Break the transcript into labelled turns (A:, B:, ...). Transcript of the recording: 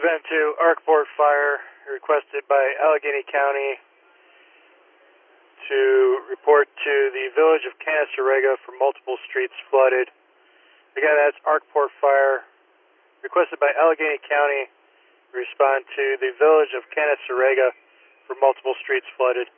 A: event 2, Arkport Fire, requested by Allegheny County to report to the village of Canasarega for multiple streets flooded. Again, that's Arkport Fire, requested by Allegheny County, respond to the village of Canasarega for multiple streets flooded.